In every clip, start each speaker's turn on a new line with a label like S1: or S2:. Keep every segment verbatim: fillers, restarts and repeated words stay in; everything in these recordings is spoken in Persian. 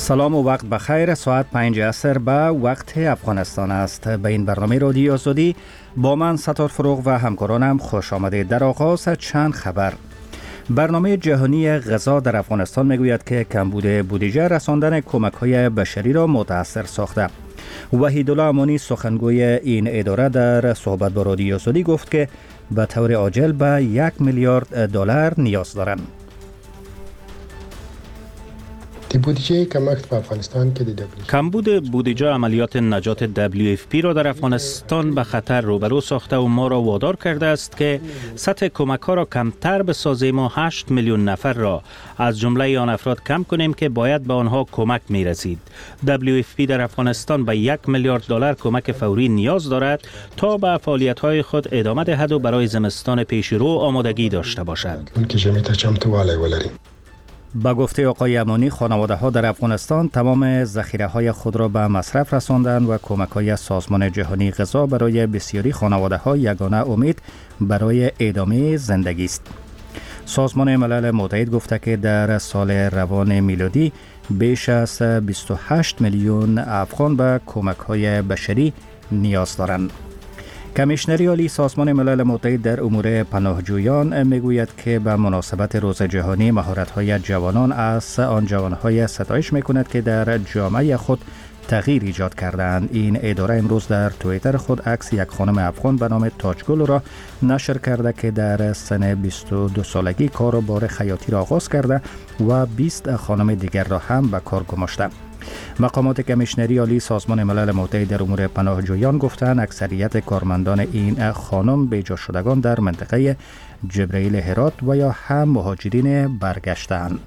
S1: سلام و وقت بخیر. ساعت پنج عصر به وقت افغانستان است. به این برنامه رادیو آزادی با من ستار فروغ و همکارانم خوش آمدید. در آغاز چند خبر. برنامه جهانی غذا در افغانستان میگوید که کمبود بودجه رساندن کمک‌های بشری را متاثر ساخته. وحیدالله امانی سخنگوی این اداره در صحبت با رادیو آزادی گفت که به طور عاجل به یک میلیارد دلار نیاز دارند.
S2: بودجه کمک به افغانستان که
S3: کمبود بودجه عملیات نجات دبلیو اف پی را در افغانستان به خطر روبرو ساخته و ما را وادار کرده است که سطح کمک ها را کمتر بسازیم و هشت میلیون نفر را از جمله آن افراد کم کنیم که باید به آنها کمک می رسید. دبلیو اف پی در افغانستان به یک میلیارد دلار کمک فوری نیاز دارد تا به فعالیت های خود ادامه دهد و برای زمستان پیش رو آمادگی داشته باشد.
S1: با گفته آقای امانی، خانواده ها در افغانستان تمام ذخیره های خود را به مصرف رساندند و کمک های سازمان جهانی غذا برای بسیاری خانواده ها یگانه امید برای ادامه زندگی است. سازمان ملل متحد گفته که در سال روان میلادی بیش از بیست و هشت میلیون افغان به کمک های بشری نیاز دارند. کمیشنری عالی سازمان ملل متحد در امور پناهجویان میگوید که به مناسبت روز جهانی مهارت‌های جوانان از آن جوانهای ستایش میکند که در جامعه خود تغییر ایجاد کردند. این اداره امروز در توییتر خود عکس یک خانم افغان به نام تاجگل را نشر کرده که در سن بیست و دو سالگی کاروبار خیاطی را آغاز کرده و بیست خانم دیگر را هم به کار گماشته. مقامات کمیشنری عالی سازمان ملل متحد در امور پناهجویان گفتند اکثریت کارمندان این خانم بیجا شدگان در منطقه جبرئیل هرات و یا هم مهاجرین برگشته‌اند.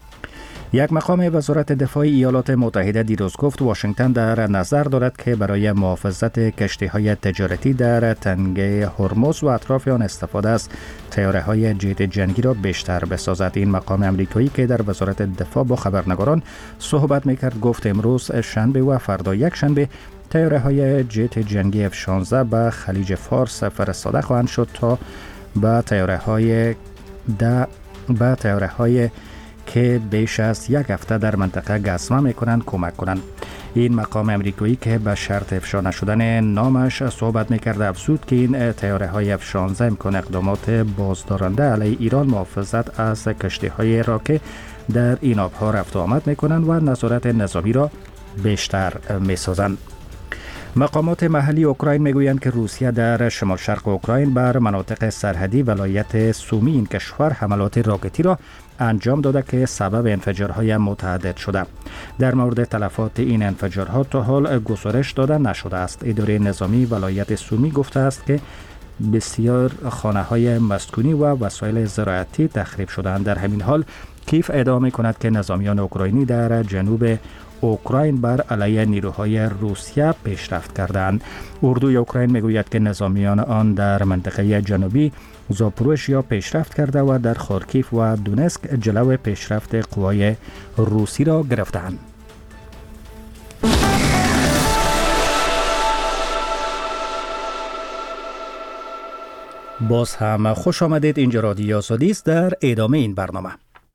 S1: یک مقام وزارت دفاع ایالات متحده دیروز گفت واشنگتن در نظر دارد که برای محافظت کشتی‌های تجارتی در تنگه هرمز و اطراف آن استفاده از طیاره‌های جت جنگی را بیشتر بسازد. این مقام امریکایی که در وزارت دفاع با خبرنگاران صحبت می‌کرد گفت امروز شنبه و فردا یک شنبه طیاره‌های جت جنگی اف شانزده به خلیج فارس فرستاده خواهند شد تا به طیاره‌های د به طیاره‌های که بیش از یک هفته در منطقه گزمه میکنند کمک کنند. این مقام امریکایی که به شرط افشا نشدن نامش صحبت میکرد افزود که این طیاره های اف شانزده امکان اقدامات بازدارنده علیه ایران محافظت از کشتی های را که در این آبها رفت و آمد میکنند و نظارت نظامی را بیشتر میسازند. مقامات محلی اوکراین میگویند که روسیه در شمال شرق اوکراین بر مناطق سرحدی ولایت سومی این کشور حملات راکتی را انجام داده که سبب انفجارهای متعدد شده. در مورد تلفات این انفجارها تا حال گزارش داده نشده است. اداره نظامی ولایت سومی گفته است که بسیار خانه‌های مسکونی و وسایل زراعتی تخریب شدند. در همین حال کیف ادعا می‌کند که نظامیان اوکراینی در جنوب اوکراین بر علیه نیروهای روسیه پیشرفت کردند. اردوی اوکراین میگوید که نظامیان آن در منطقه جنوبی زاپوروژیا پیشرفت کرده و در خارکیف و دونسک جلو پیشرفت قوای روسی را گرفتند. باز هم خوش آمدید. اینجا رادیو آزادی است. در ادامه این برنامه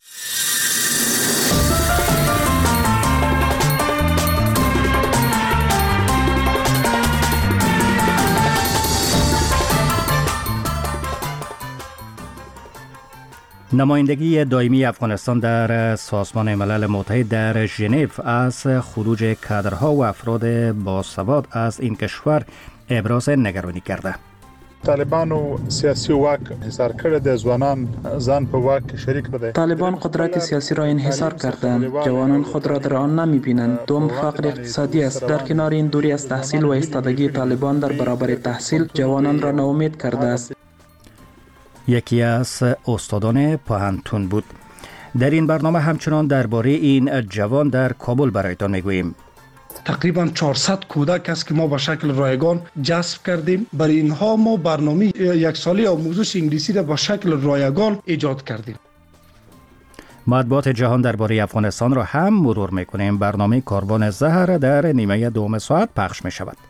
S1: نمایندگی دائمی افغانستان در سازمان ملل متحد در ژنو از خروج کادرها و افراد باسواد از این کشور ابراز نگرانی کرده.
S4: طالبانو سیاسی واک انحصار کرده، ځوانان ځان په واک شریک بده.
S5: طالبان قدرت سیاسی را انحصار کردند. جوانان خود را در آن نمی‌بینند. دوم فقر اقتصادی است. در کنار این دوری از تحصیل و ایستادگی طالبان در برابر تحصیل جوانان را ناامید کرده است.
S1: یکی از استادان پوهنتون بود. در این برنامه همچنان درباره این جوان در کابل برایتان میگوییم.
S6: تقریبا چهارصد کودک است که ما به شکل رایگان جذب کردیم. برای اینها ما برنامه یک ساله آموزش انگلیسی را به شکل رایگان ایجاد کردیم.
S1: مطبوعات جهان درباره افغانستان را هم مرور میکنیم. برنامه کاروان زهر در نیمه دوم ساعت پخش می شود.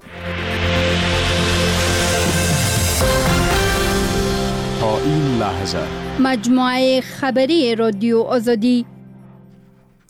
S7: تا این لحظه
S8: مجموعه خبری رادیو آزادی.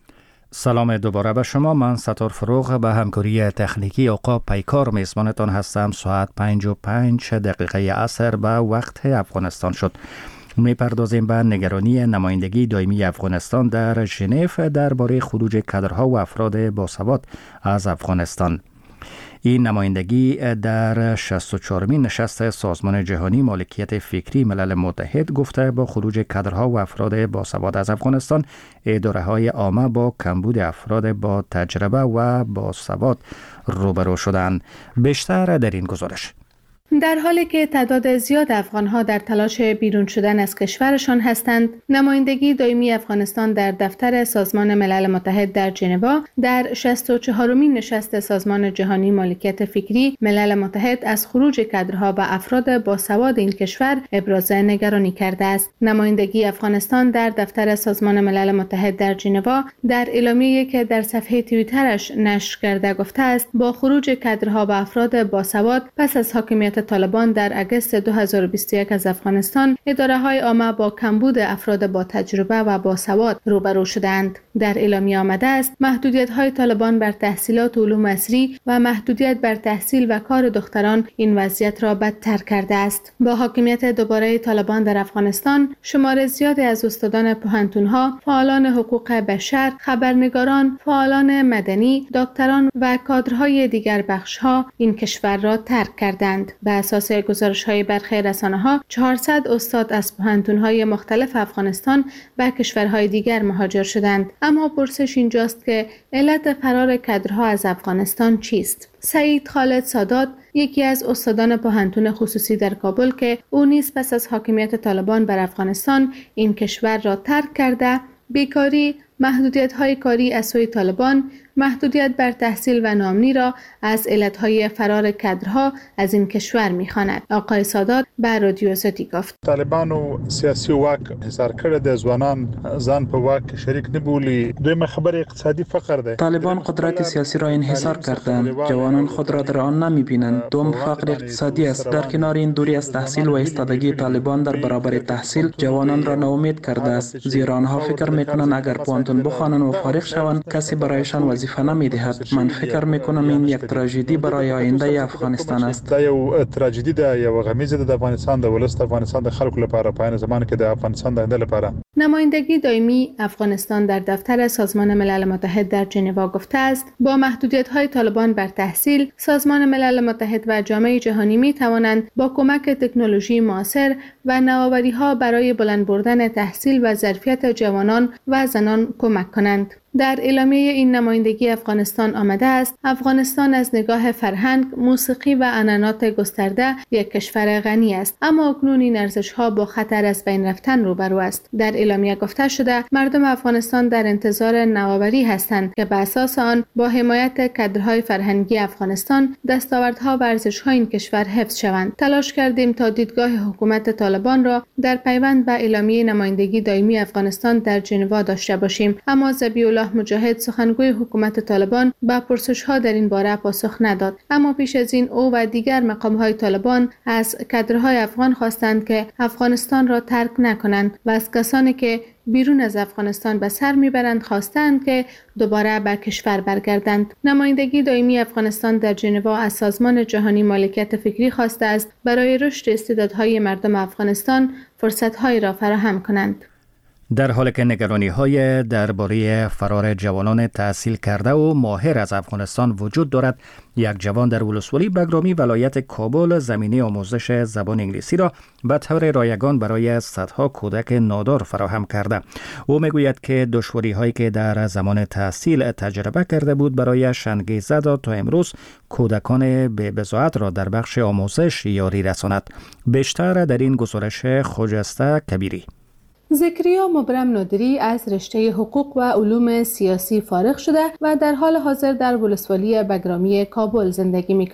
S1: سلام دوباره به شما. من ستار فروغ به همکاری تکنیکی آقا پیکار میزبانتان هستم. ساعت پنج و پنج دقیقه عصر به وقت افغانستان شد. میپردازیم به نگرانی نمایندگی دائمی افغانستان در ژنو درباره خروج کادرها و افراد باسواد از افغانستان. این نمایندگی در شصت و چهارمین نشست سازمان جهانی مالکیت فکری ملل متحد گفته با خروج کادرها و افراد باسواد از افغانستان، اداره‌های عامه با کمبود افراد با تجربه و باسواد روبرو شدند. بیشتر در این گزارش.
S8: در حالی که تعداد زیاد افغانها در تلاش بیرون شدن از کشورشان هستند، نمایندگی دائمی افغانستان در دفتر سازمان ملل متحد در ژنو در شصت و چهارمین نشست سازمان جهانی مالکیت فکری ملل متحد از خروج کادرها و افراد باسواد این کشور ابراز نگرانی کرده است. نمایندگی افغانستان در دفتر سازمان ملل متحد در ژنو در اعلامیه‌ای که در صفحه توییترش نشر کرده گفته است با خروج کادرها و افراد باسواد پس از حاکمیت طالبان در اگست دو هزار و بیست و یک از افغانستان، اداره‌های عامه با کمبود افراد با تجربه و باسواد روبرو شدند. در اعلامیه آمده است محدودیت‌های طالبان بر تحصیلات علوم عصری و محدودیت بر تحصیل و کار دختران این وضعیت را بدتر کرده است. با حاکمیت دوباره طالبان در افغانستان، شمار زیادی از استادان پوهنتون‌ها، فعالان حقوق بشر، خبرنگاران، فعالان مدنی، دکتران و کادرهای دیگر بخش‌ها این کشور را ترک کردند. بر اساس گزارش‌های برخی رسانه‌ها، چهارصد استاد از پوهنتون‌های مختلف افغانستان به کشورهای دیگر مهاجر شدند. اما پرسش اینجاست که علت فرار کادرها از افغانستان چیست؟ سعید خالد سادات، یکی از استادان پوهنتون خصوصی در کابل که او نیز پس از حاکمیت طالبان بر افغانستان این کشور را ترک کرده، بیکاری، محدودیت‌های کاری از سوی طالبان، محدودیت بر تحصیل و نامنی را از علتهای فرار کادرها از این کشور می‌خواند. آقای سادات به رادیو آزادی گفت:
S4: طالبان و سیاسی واک حصار کړی د ځوانان ځان په واک شریک نبولی. دویم خبر اقتصادی فقر ده.
S5: طالبان قدرت سیاسی را انحصار کردند. جوانان خود را در آن نمی‌بینند. دوم فقر اقتصادی است. در کنار این دوری از تحصیل و ایستادگی طالبان در برابر تحصیل جوانان را ناامید کرده است، زیرا آنها فکر می‌کنند اگر پوهنتون بخوانند و فارغ شوند کسی برایشان وظیفه نمی‌دهد. من فکر می‌کنم این یک تراژدی برای آینده افغانستان است.
S4: دا یو تراژدی ده، یو غمیزه ده د افغانستان د ولست افغانستان د خلکو لپاره په زمانه کې د افغانستان د آینده لپاره.
S8: نمایندگی دائمی افغانستان در دفتر سازمان ملل متحد در ژنو گفته است با محدودیت‌های طالبان بر تحصیل، سازمان ملل متحد و جامعه جهانی می‌توانند با کمک تکنولوژی معاصر و نوآوری‌ها برای بلند بردن تحصیل و ظرفیت جوانان و زنان کمک کنند. در اعلامیه این نمایندگی افغانستان آمده است افغانستان از نگاه فرهنگ، موسیقی و عنعنات گسترده یک کشور غنی است، اما اکنون این ارزش‌ها با خطر از بین رفتن روبرو است. در اعلامیه گفته شده مردم افغانستان در انتظار نوآوری هستند که به اساس آن با حمایت کادرهای فرهنگی افغانستان دستاوردها و ارزش‌های این کشور حفظ شوند. تلاش کردیم تا دیدگاه حکومت طالبان را در پیوند به اعلامیه نمایندگی دائمی افغانستان در ژنو داشته باشیم، اما ذبیح الله مجاهد، سخنگوی حکومت طالبان، به پرسش‌ها در این باره پاسخ نداد. اما پیش از این او و دیگر مقام‌های طالبان از کادرهای افغان خواستند که افغانستان را ترک نکنند و از کسانی که بیرون از افغانستان به سر میبرند خواستند که دوباره به کشور برگردند. نمایندگی دائمی افغانستان در ژنو از سازمان جهانی مالکیت فکری خواسته است برای رشد استعدادهای مردم افغانستان فرصت‌هایی را فراهم کنند.
S1: در حالی که نگرانی‌های درباره فرار جوانان تحصیل کرده و ماهر از افغانستان وجود دارد، یک جوان در ولسوالی بگرامی ولایت کابل زمینه آموزش زبان انگلیسی را به طور رایگان برای صدها کودک نادار فراهم کرده. او میگوید که دشواری‌هایی که در زمان تحصیل تجربه کرده بود برایش انگیزه داد تا امروز کودکان بی بضاعت را در بخش آموزش یاری رساند. بیشتر در این گزارش خجسته کبیری.
S8: زکریا مبرم نادری از رشته حقوق و علوم سیاسی فارغ شده و در حال حاضر در ولسوالی بگرامی کابل زندگی می کند.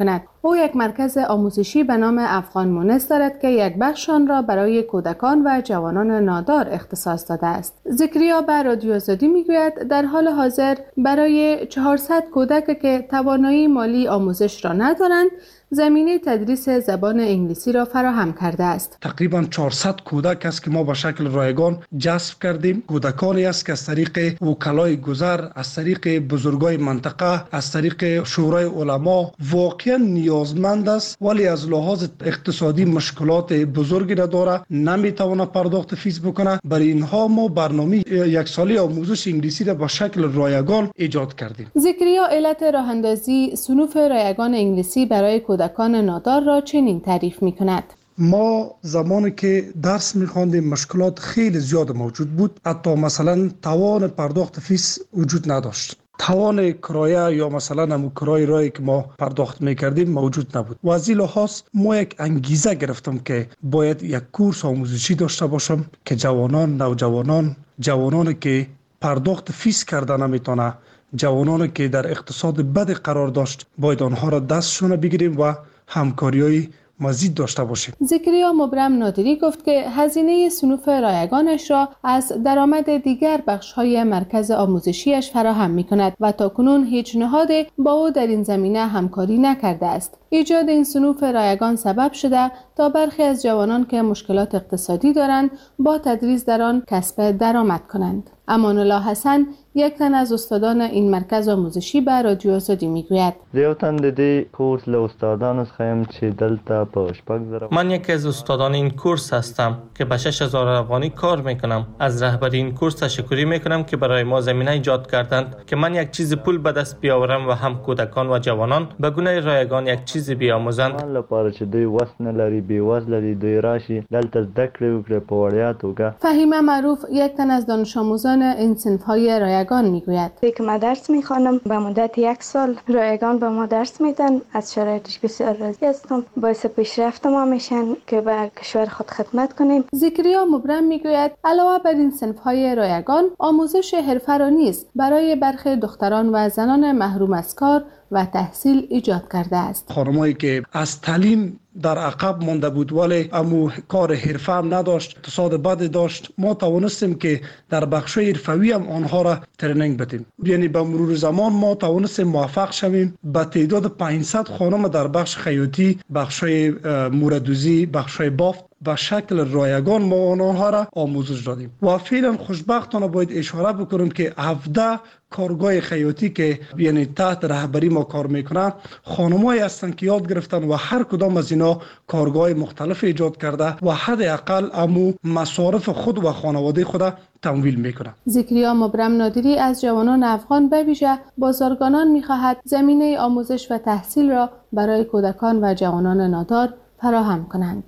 S8: او یک مرکز آموزشی به نام افغان مونس دارد که یک بخش آن را برای کودکان و جوانان نادار اختصاص داده است. ذکریا به رادیو آزادی میگوید در حال حاضر برای چهارصد کودک که توانایی مالی آموزش را ندارند زمینه تدریس زبان انگلیسی را فراهم کرده است.
S6: تقریبا چهارصد کودک است که ما به شکل رایگان جذب کردیم. کودکانی است که از طریق وکلای گذر، از طریق بزرگای منطقه، از طریق شورای علما واقعا نیازمند است ولی از لحاظ اقتصادی مشکلات بزرگی را داره، نمیتونه پرداخت فیس بکنه. برای اینها ما برنامه یک ساله آموزش انگلیسی را به شکل رایگان ایجاد کردیم.
S8: ذکریا علت راه اندازی صنوف رایگان انگلیسی برای کودکان نادار را چنین تعریف می‌کند.
S6: ما زمانی که درس می‌خواندیم مشکلات خیلی زیاد موجود بود. حتی مثلا توان پرداخت فیس وجود نداشت. توان کرایه یا مثلا همون کرای رایی که ما پرداخت میکردیم موجود نبود. و از این لحاظ ما یک انگیزه گرفتم که باید یک کورس آموزشی داشته باشم که جوانان، نوجوانان، جوانانی که پرداخت فیس کردن نمیتونه، جوانانی که در اقتصاد بد قرار داشت، باید آنها را دستشون بگیریم و همکاری‌های مزید داشته باشیم.
S8: ذکریا مبرم نادری گفت که هزینه صنوف رایگانش را از درآمد دیگر بخش‌های مرکز آموزشیش فراهم می‌کند و تاکنون هیچ نهاد با او در این زمینه همکاری نکرده است. ایجاد این صنوف رایگان سبب شده تا برخی از جوانان که مشکلات اقتصادی دارند با تدریس در آن کسب درآمد کنند. امان الله حسن یک تن از استادان این مرکز آموزشی به رادیو آزادی میگوید
S9: یو تن د دې کورس له استادانو څخه یم چې دلته په شپږ زره
S10: من یکی از استادان این کورس هستم که به شش هزار افغانی کار میکنم. از رهبری این کورس تشکری میکنم که برای ما زمینه ایجاد کردند که من یک چیز پول به دست بیاورم و هم کودکان و جوانان به گونه رایگان یک چیز بیاموزند.
S9: من لپاره چې دوی وس نه لري بې وزله دي دوی راشي دلته زده کړې وکړي په وړیا توګه.
S8: فهیمه معروف یک تن از دانش آموزان این صنف‌های رایگان میگوید
S11: که من درس میخوانم به مدت یک سال رایگان به ما درس میدن. از شرایطش بسیار راضی هستم. باعث پیشرفت ما میشن که به کشور خود خدمت کنیم.
S8: ذکریا مبرم میگوید علاوه بر این صنف‌های رایگان آموزش حرفه را نیز برای برخی دختران و زنان محروم از کار و تحصیل ایجاد کرده است.
S6: خانمایی که از تعلیم در عقب مانده بود ولی امو کار حرفه هم نداشت، اقتصاد بد داشت، ما توانستیم که در بخش حرفوی هم آنها را ترنینگ بدیم. یعنی به مرور زمان ما توانستیم موفق شویم به تعداد پانصد خانم در بخش خیاطی، بخش موردوزی، بخش بافت به شکل رایگان ما آنها را آموزش دادیم. و فعلا خوشبختانه باید اشاره بکنم که هفده کارگاه خیاطی که یعنی تحت رهبری ما کار میکنن خانمایی هستند که یاد گرفتن و هر کدام از اینا کارگاه مختلف ایجاد کرده و حداقل امو مصارف خود و خانواده خود تمویل میکنه.
S8: ذکریا مبرم نادری از جوانان افغان به ویژه بازرگانان میخواهد زمینه آموزش و تحصیل را برای کودکان و جوانان نادار فراهم کنند.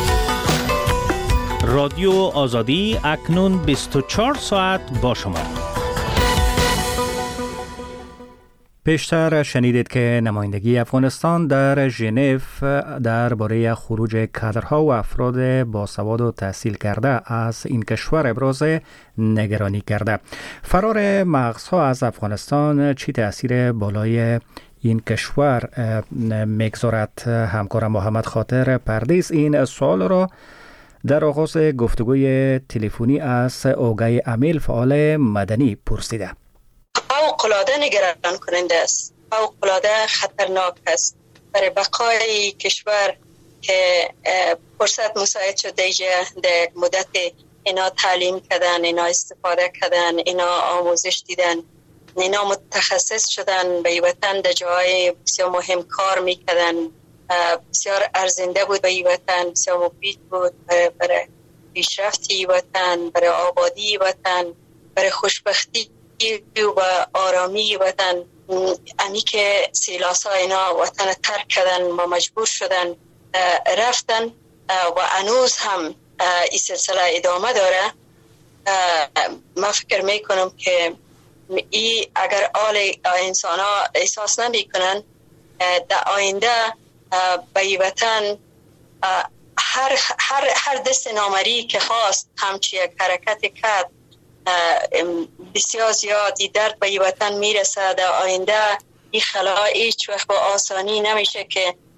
S3: رادیو آزادی اکنون بیست و چهار ساعت با شما.
S1: پیشتر شنیدید که نمایندگی افغانستان در ژنو درباره خروج کادرها و افراد باسواد و تحصیل کرده از این کشور ابراز نگرانی کرده. فرار مغزها از افغانستان چی تأثیر بالای این کشور میگذارد؟ همکارم محمد خاطر پردیس این سوال را در آغاز گفتگوی تلفنی از اوگای امیل فعال مدنی پرسیده.
S12: فوق‌العاده نگران کننده است، فوق‌العاده خطرناک است برای بقای کشور که فرصت مساعد شده در مدت اینا تعلیم کردن، اینا استفاده کردن، اینا آموزش دیدن، اینا متخصص شدن به وطن در جای بسیار مهم کار میکردن، بسیار ارزنده بود به وطن، بسیار مفید بود برای پیشرفتی وطن، برای آبادی وطن، برای خوشبختی و آرامی وطن. امی که سیلاسا اینا وطن ترک کردن و مجبور شدن رفتن و هنوز هم این سلسله ادامه داره. من فکر میکنم که ای اگر آل انسان ها احساس نمی کنن در آینده به وطن هر, هر, هر دست نامری که خواست همچی یک حرکت کرد بسیار زیادی درد به وطن میرسه. در آینده این خلا هیچ وقت با آسانی نمیشه که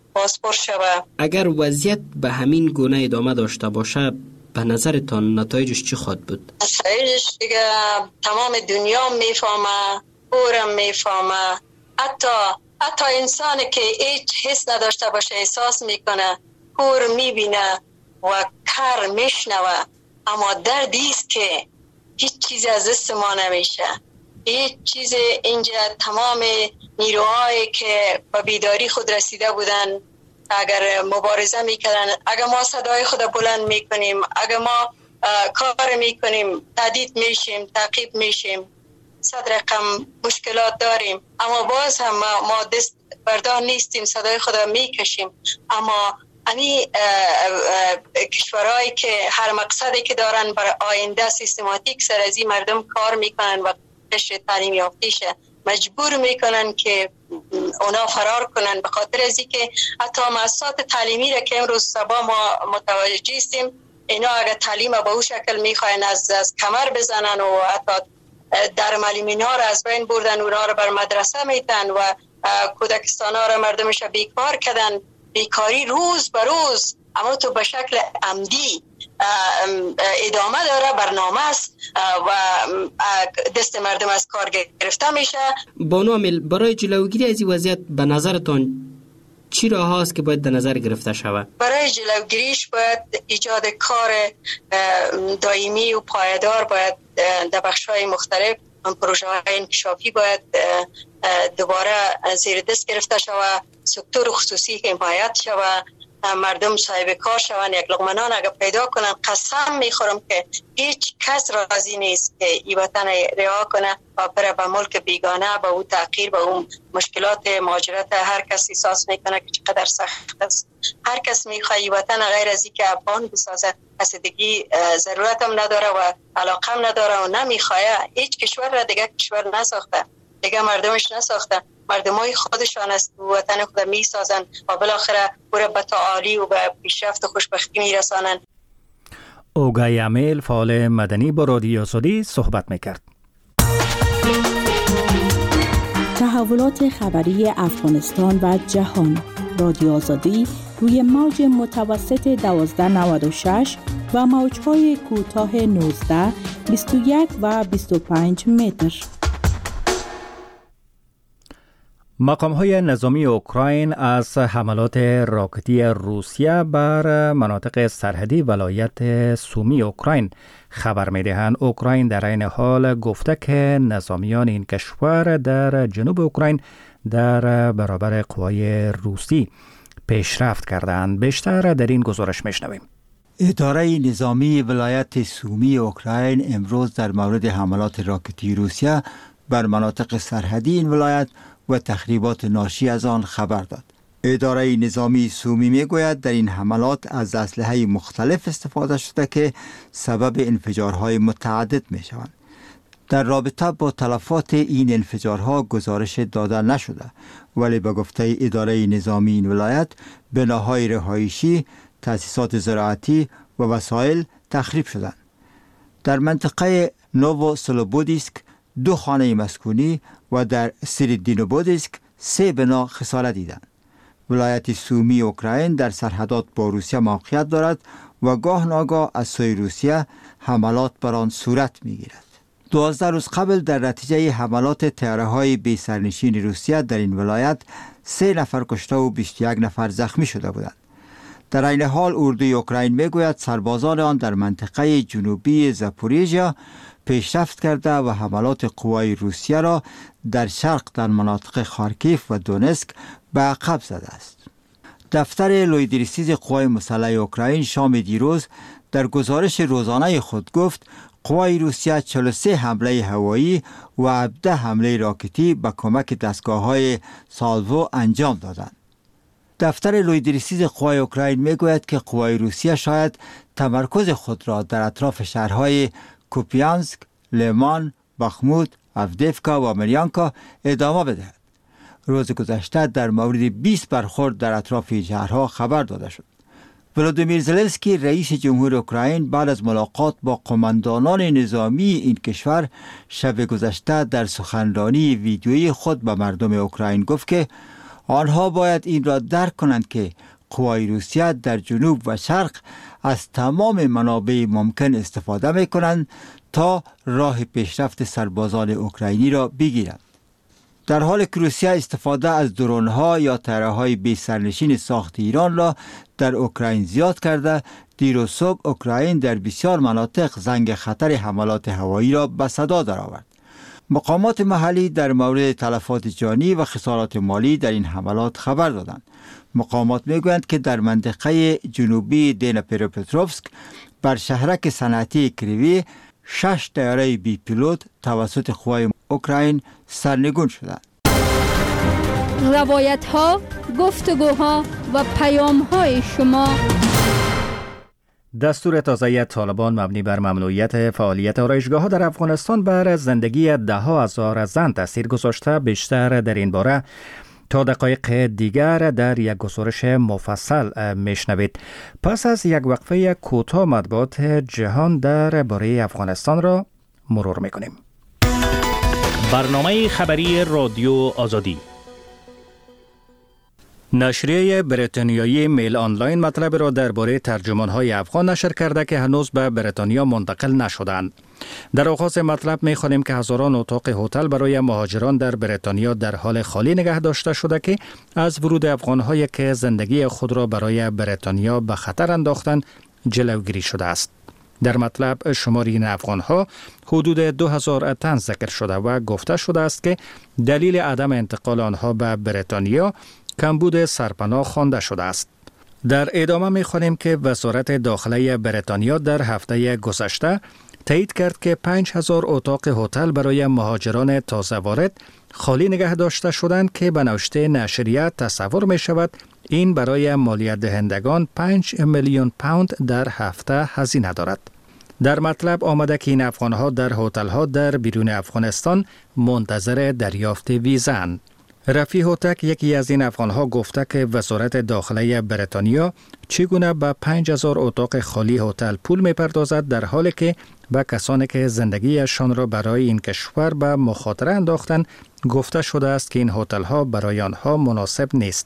S12: پاسپورت شود.
S13: اگر وضعیت به همین گونه ادامه داشته باشه به نظرتان نتایجش چی خواهد بود؟
S12: نتایجش دیگه تمام دنیا میفهمه، اورم میفهمه، حتی حتی انسانی که هیچ حس نداشته باشه احساس میکنه، کور میبینه و کار میشنوه، اما دردی است که هیچ چیز از دست ما نمیشه. هیچ چیز اینجا تمام نیروهایی که به بیداری خود رسیده بودن اگر مبارزه میکردن، اگر ما صدای خود بلند میکنیم، اگر ما کار میکنیم، تهدید میشیم، تعقیب میشیم، صد رقم مشکلات داریم، اما باز هم ما, ما دست بردار نیستیم، صدای خود میکشیم. اما امی کشورهایی که هر مقصدی که دارن برای آینده سیستماتیک سر از این مردم کار میکنن و قشر تعلیم یافتیش مجبور میکنن که اونا فرار کنن، به خاطر از اینکه حتی مؤسسات تعلیمی را که امروز صبح ما متوجه هستیم اینا اگر تعلیم به اون شکل میخواین از, از کمر بزنن و حتی در ملیمینا را از بین بردن، اونا را بر مدرسه میتن و کودکستان ها را مردمش بیکار کردن. بیکاری روز به روز اما تو به شکل عمدی ادامه داره، برنامه است و دست مردم از کار گرفته میشه.
S13: بانو امیل، برای جلوگیری از این وضعیت به نظرتان چی راه هاست که باید در نظر گرفته شود؟
S12: برای جلوگیریش باید ایجاد کار دائمی و پایدار باید در بخش‌های مختلف، پروژه های انکشافی باید دوباره زیر دست گرفته شود، سکتور خصوصی حمایت شود، مردم صاحب کار شوند، یک لقمه نان اگر پیدا کنن. قسم میخورم که هیچ کس راضی نیست که این وطن رها کنه و بره به ملک بیگانه، به اون تغییر، به اون مشکلات مهاجرت. هر کس احساس میکنه که چقدر سخت است. هر کس میخواد این وطن غیر از این که افغان بسازه، کس دیگه ضرورت هم نداره و علاقه هم نداره و نمیخواد. هیچ کشور را دیگه کشور نساخته، دیگه مردمش نساخته، مردمای خودشان است وطن خود میسازن و بالاخره برای به تعالی و به پیشرفت و خوشبختی میرسانن.
S1: اوگای امیل، فعال مدنی، با رادیو آزادی صحبت میکرد.
S14: تحولات خبری افغانستان و جهان. رادیو آزادی روی موج متوسط دوازده نود و شش و موج‌های کوتاه نوزده، بیست و یک و بیست و پنج متر.
S1: مقام‌های نظامی اوکراین از حملات راکتی روسیه بر مناطق سرحدی ولایت سومی اوکراین خبر می‌دهند. اوکراین در این حال گفته که نظامیان این کشور در جنوب اوکراین در برابر قوای روسی پیشرفت کردند. بیشتر در این گزارش می‌شنویم.
S15: اداره نظامی ولایت سومی اوکراین امروز در مورد حملات راکتی روسیه بر مناطق سرحدی این ولایت و تخریبات ناشی از آن خبر داد. اداره نظامی سومی میگوید در این حملات از اسلحه مختلف استفاده شده که سبب انفجارهای متعدد می شوند. در رابطه با تلفات این انفجارها گزارش داده نشده، ولی به گفته اداره نظامی این ولایت بناهای رهایشی، تأسیسات زراعتی و وسایل تخریب شدند. در منطقه نوو سلوبودیسک دو خانه مسکونی و در سریدینوبودیسک سه بنا خسارت دیدند. ولایت سومی اوکراین در سرحدات با روسیه موقعیت دارد و گاه ناگاه از سوی روسیه حملات بر آن صورت می‌گیرد. دوازده روز قبل در نتیجه حملات طیاره‌های بی سرنشین روسیه در این ولایت سه نفر کشته و بیست و یک نفر زخمی شده بودند. در این حال اردوی اوکراین میگوید سربازان آن در منطقه جنوبی زاپوریژیا پیشرفت کرده و حملات قوای روسیه را در شرق در مناطق خارکیف و دونسک به عقب زده است. دفتر لویدریسیز قوای مسلح اوکراین شام دیروز در گزارش روزانه خود گفت قوای روسیه چهل و سه حمله هوایی و هفده حمله راکتی به کمک دستگاه‌های سالوو انجام دادند. دفتر لویدریسیز قوای اوکراین میگوید که قوای روسیه شاید تمرکز خود را در اطراف شهرهای کوپیانسک، لیمان، بخموت، افدیفکا و مریانکا ادامه بدهد. روز گذشته در مورد بیست برخورد در اطراف شهرها خبر داده شد. ولادیمیر زلنسکی رئیس جمهور اوکراین بعد از ملاقات با قماندانان نظامی این کشور شب گذشته در سخنرانی ویدیویی خود به مردم اوکراین گفت که آنها باید این را درک کنند که قوای روسیه در جنوب و شرق از تمام منابع ممکن استفاده می کنند تا راه پیشرفت سربازان اوکراینی را بگیرند. در حالی که روسیه استفاده از درون‌ها یا طیاره‌های بی سرنشین ساخت ایران را در اوکراین زیاد کرده، دیروز صبح اوکراین در بسیار مناطق زنگ خطر حملات هوایی را به صدا درآورد. مقامات محلی در مورد تلفات جانی و خسارات مالی در این حملات خبر دادند. مقامات میگویند که در منطقه جنوبی دنیپروپتروفسک بر شهرک صنعتی کریوی شش طیاره بی پیلوت توسط قوای اوکراین سرنگون شدند.
S16: روایت ها، گفتگوها و پیام های شما.
S1: دستور تازه طالبان مبنی بر ممنوعیت فعالیت آرایشگاه‌ها در افغانستان بر زندگی ده ها هزار زن تاثیر گذاشته. بیشتر در این باره تا دقایق دیگر در یک گزارش مفصل میشنوید. پس از یک وقفه کوتاه مطبوعات جهان در باره افغانستان را مرور میکنیم.
S3: برنامه خبری رادیو آزادی.
S1: نشریه بریتانیایی میل آنلاین مطلب را درباره ترجمان‌های افغان نشر کرده که هنوز به بریتانیا منتقل نشدند. در آغاز مطلب می‌خوانیم که هزاران اتاق هتل برای مهاجران در بریتانیا در حال خالی نگه داشته شده که از ورود افغان‌هایی که زندگی خود را برای بریتانیا به خطر انداختند جلوگیری شده است. در مطلب شمار این افغان‌ها حدود دو هزار تن ذکر شده و گفته شده است که دلیل عدم انتقال آنها به بریتانیا کمبود سرپناه خوانده شده است. در ادامه می‌خوانیم که وزارت داخله بریتانیا در هفته گذشته تایید کرد که پنج هزار اتاق هتل برای مهاجران تازه وارد خالی نگه داشته شدند که به نوشته نشریه تصور می شود این برای مالیات دهندگان پنج میلیون پوند در هفته هزینه دارد. در مطلب آمده که این افغان‌ها در هتل‌ها در بیرون افغانستان منتظر دریافت ویزاند. رفیع هوتک یکی از این افغان‌ها گفته که وزارت داخله بریتانیا چگونه به پنج هزار اتاق خالی هتل پول می‌پردازد در حالی که به کسانی که زندگیشان را برای این کشور به مخاطره انداختند گفته شده است که این هتل‌ها برای آنها مناسب نیست.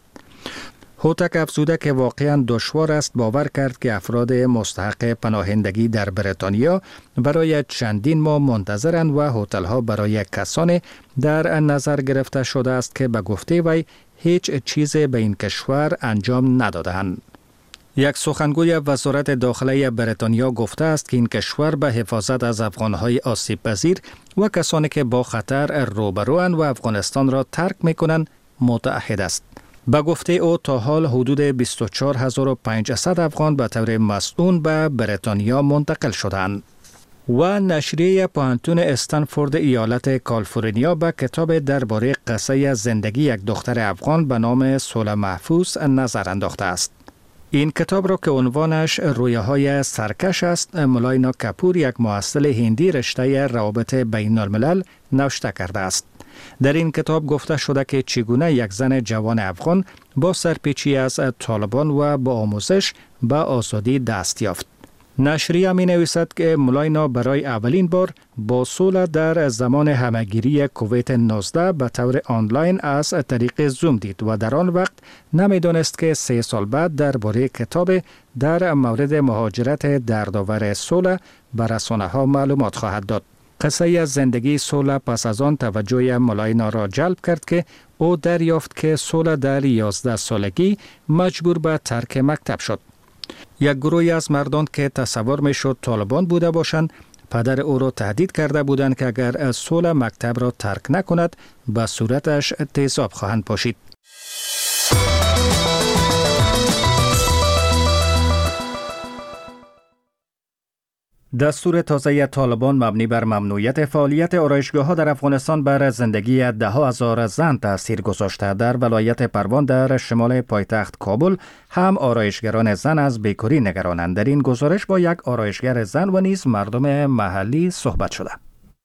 S1: هوتک افزوده که واقعاً دشوار است باور کرد که افراد مستحق پناهندگی در بریتانیا برای چندین ماه منتظرند و هتل‌ها برای کسانی در نظر گرفته شده است که به گفته وی هیچ چیزی به این کشور انجام ندادند. یک سخنگوی وزارت داخله بریتانیا گفته است که این کشور به حفاظت از افغان‌های آسیب پذیر و کسانی که با خطر روبروند و افغانستان را ترک می‌کنند متعهد است. به گفته او تا حال حدود بیست و چهار هزار و پانصد افغان به طور مسئول به بریتانیا منتقل شدند. و نشریه پوهنتون استنفورد ایالت کالیفرنیا به کتاب درباره قصه زندگی یک دختر افغان به نام صلح محفوظ نظر انداخته است. این کتاب را که عنوانش رویاهای سرکش است، مولاینا کپور یک محصل هندی رشته روابط بین الملل نوشته کرده است. در این کتاب گفته شده که چگونه یک زن جوان افغان با سرپیچی از طالبان و با آموزش به آزادی دست یافت. نشریه می نویسد که مولاینا برای اولین بار با صلح در زمان همهگیری کووید نوزده به طور آنلاین از طریق زوم دید و در آن وقت نمی دانست که سه سال بعد درباره کتاب در مورد مهاجرت دردآور صلح به رسانه ها معلومات خواهد داد. قصه از زندگی صلح پس از آن توجه مولاینا را جلب کرد که او دریافت که صلح در یازده سالگی مجبور به ترک مکتب شد. یک گروهی از مردان که تصور میشد طالبان بوده باشند پدر او را تهدید کرده بودند که اگر صلح مکتب را ترک نکند به صورتش تیزاب خواهند پاشید. دستور تازه طالبان مبنی بر ممنوعیت فعالیت آرایشگاه‌ها در افغانستان بر زندگی ده ها هزار زن تاثیر گذاشته. در ولایت پروان در شمال پایتخت کابل هم آرایشگران زن از بیکاری نگرانند. در این گزارش با یک آرایشگر زن و نیز مردم محلی صحبت شده.
S17: چون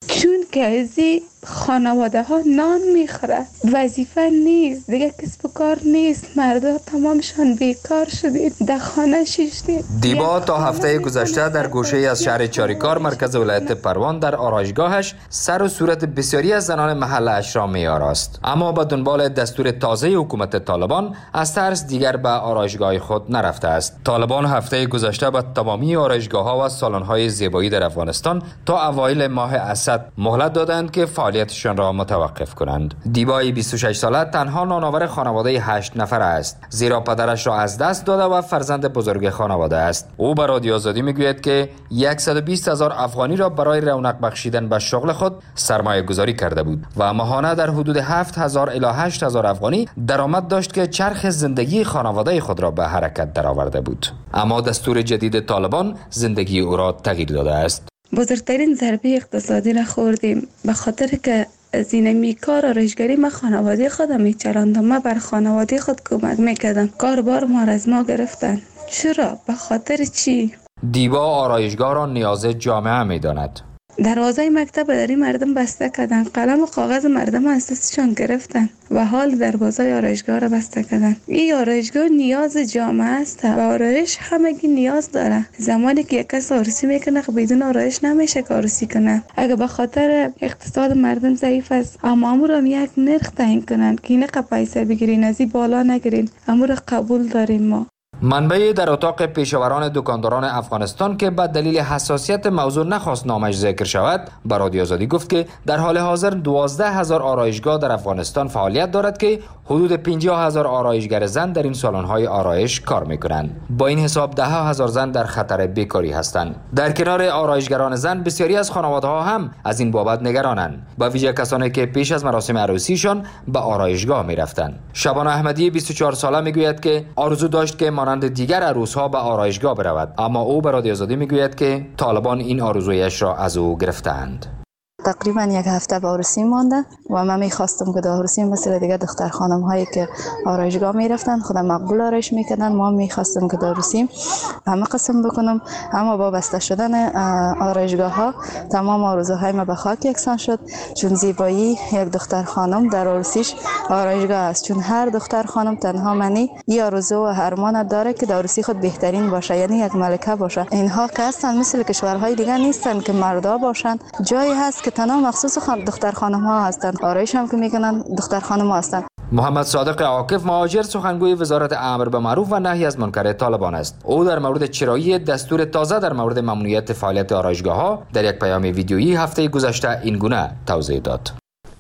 S17: که از خانواده ها نان میخوره، وظیفه نیست دیگه، کسب و کار نیست، مردا تمامشان بیکار شدید، در خانه شیشتید.
S18: دیبا تا هفته گذشته در گوشه از شهر چاریکار مرکز ولایت پروان در آرایشگاهش سر و صورت بسیاری از زنان محله اش را می‌آراست، اما به دنبال دستور تازه حکومت طالبان از ترس دیگر به آرایشگاه خود نرفته است. طالبان هفته گذشته به تمامی آرایشگاه‌ها و سالن‌های زیبایی در افغانستان تا اوایل ماه اسد مهلت دادند که فعالیتشان را متوقف کنند. دیبای بیست و شش ساله تنها نانآور خانواده هشت نفر است، زیرا پدرش را از دست داده و فرزند بزرگ خانواده است. او به رادیو آزادی میگوید که صد و بیست هزار افغانی را برای رونق بخشیدن به شغل خود سرمایه گذاری کرده بود و ماهانه در حدود هفت هزار الی هشت هزار افغانی درآمد داشت که چرخ زندگی خانواده خود را به حرکت درآورده بود. اما دستور جدید طالبان زندگی او را تغییر داده است.
S17: بزرگترین ضربه اقتصادی را خوردیم به خاطر که از این میکار آرایشگری ما خانواده خودم میچراندم، ما بر خانواده خود کمک میکردم، کار بار ما را از ما گرفتن. چرا؟ به خاطر چی؟
S18: دیبا آرایشگاه را نیاز جامعه میداند.
S17: دروازه مکتب در این مردم بسته کردن، قلم و کاغذ مردم از دستشان گرفتن و حال دروازه آرایشگاه را بسته کردن. این آرایشگاه نیاز جامعه است و آرایش همگی نیاز داره. زمانی که یک کس آرایشی میکنه بدون آرایش نمیشه آرایشی کنه. اگه به خاطر اقتصاد مردم ضعیف است، اما امور هم یک نرخ تعیین کنن که اینه که پیسه بگیرین، از این بالا نگیرین، امور قبول داریم ما.
S18: منبعی در اتاق پیشاوران دکانداران افغانستان که به دلیل حساسیت موضوع نخواست نامش ذکر شود به رادیو آزادی گفت که در حال حاضر دوازده هزار آرایشگاه در افغانستان فعالیت دارد که حدود پنجاه هزار آرایشگر زن در این سالن‌های آرایش کار می‌کنند. با این حساب ده هزار زن در خطر بیکاری هستند. در کنار آرایشگران زن بسیاری از خانواده‌ها هم از این بابت نگرانند، با ویژه کسانی که پیش از مراسم عروسیشان به آرایشگاه می‌رفتند. شبانه احمدی بیست و چهار ساله میگوید که آرزو داشت که مانند دیگر عروس‌ها به آرایشگاه برود، اما او به رادیو آزادی میگوید که طالبان این آرزویش را از او گرفتند.
S19: تقریبا یک هفته به عروسی مانده و من میخواستم که در عروسی مثل دیگه دختر خانم هایی که آرایشگاه میرفتن خودم مقبول آرایش میکردن، ما میخواستم که در عروسی همه قسم بکنم، اما با بسته شدن آرایشگاه ها تمام آرزوهای ما به خاک یکسان شد، چون زیبایی یک دختر خانم در عروسیش آرایشگاه است، چون هر دختر خانم تنها منی این آرزو و ارمان داره که در عروسی خود بهترین باشه، یعنی یک ملکه باشه. اینها که هستن مثل کشورهای دیگه نیستن که مردا باشن، جایی هست که تنها مخصوص خان... دختر خانم ها هستند، آرایش هم که میکنن دختر خانم ها هستند.
S18: محمد صادق عاکف مهاجر سخنگوی وزارت امر به معروف و نهی از منکر طالبان است. او در مورد چرایی دستور تازه در مورد ممنوعیت فعالیت آرایشگاه ها در یک پیام ویدیویی هفته گذشته این گونه توضیح داد.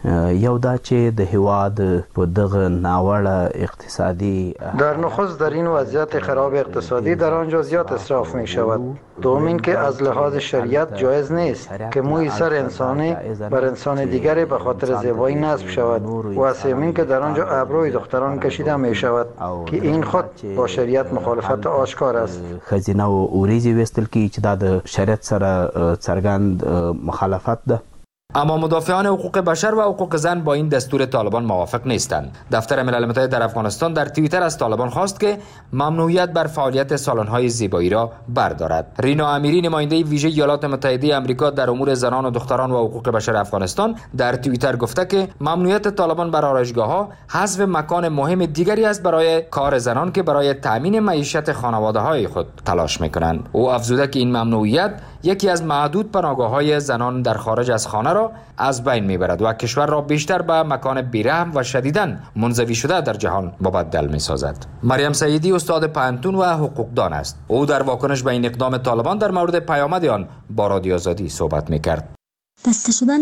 S20: یو دا چې د هواد په دغه ناوړه اقتصادی
S21: در نخست در این وضعیت خراب اقتصادی در آنجا زیاد اسراف می شود. دوم این که از لحاظ شریعت جایز نیست که موی سر انسانی بر انسان دیگری به خاطر زیبایی نصب شود و سوم این که در آنجا ابروی دختران کشیده می شود که این خود با شریعت مخالفت آشکار است.
S20: خزینه و اوریزی وستل کی چې د شریعت سره څرګند مخالفت ده.
S18: اما مدافعان حقوق بشر و حقوق زن با این دستور طالبان موافق نیستند. دفتر ملل متحد در افغانستان در توییتر از طالبان خواست که ممنوعیت بر فعالیت سالن‌های زیبایی را بردارد. رینا امیری نماینده ویژه ایالات متحده آمریکا در امور زنان و دختران و حقوق بشر افغانستان در توییتر گفته که ممنوعیت طالبان بر آرایشگاه‌ها حذف مکان مهم دیگری است برای کار زنان که برای تأمین معیشت خانواده‌های خود تلاش می‌کنند. او افزوده که این ممنوعیت یکی از معدود پناهگاه‌های زنان در خارج از خانه را از بین میبرد و کشور را بیشتر به مکان بیرحم و شدیداً منزوی شده در جهان مبدل میسازد. مریم سعیدی استاد پانتون و حقوقدان است. او در واکنش به این اقدام طالبان در مورد پیامد آن با رادیو آزادی صحبت میکرد.
S22: بسته شدن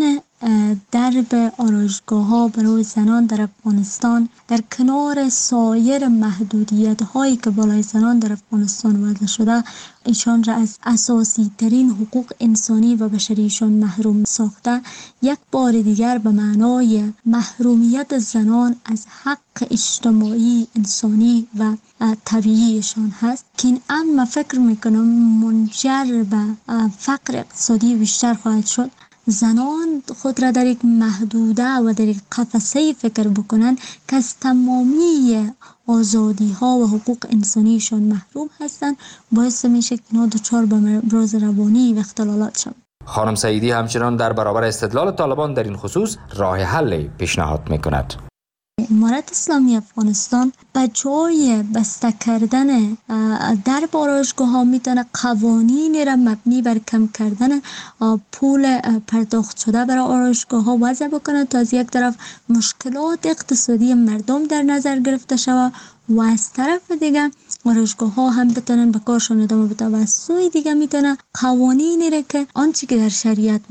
S22: درب آرایشگاه‌ها برای زنان در افغانستان در کنار سایر محدودیت هایی که بالای زنان در افغانستان وضع شده ایشان را از اساسی ترین حقوق انسانی و بشریشان محروم ساخته، یک بار دیگر به معنای محرومیت زنان از حق اجتماعی انسانی و طبیعیشان هست که این امر فکر میکنم منجر به فقر اقتصادی بیشتر خواهد شد. زنان خود را در یک محدوده و در یک قفسه فکر بکنند که از تمامی آزادی ها و حقوق انسانیشان محروم هستند، باعث میشه که اینا دچار به امراض روانی و اختلالات شوند.
S18: خانم سعیدی همچنان در برابر استدلال طالبان در این خصوص راه حل پیشنهاد میکند.
S22: امارت اسلامی افغانستان به جای بسته کردن در آرایشگاه ها میتونه قوانینی را مبنی بر کم کردن پول پرداخت شده برای آرایشگاه ها وضع بکنه تا از یک طرف مشکلات اقتصادی مردم در نظر گرفته شود و از طرف دیگه آرایشگاه ها هم بتونن به کارشان ادامه بده و از سوی دیگه میتونه قوانینی را که آنچه که در شریعت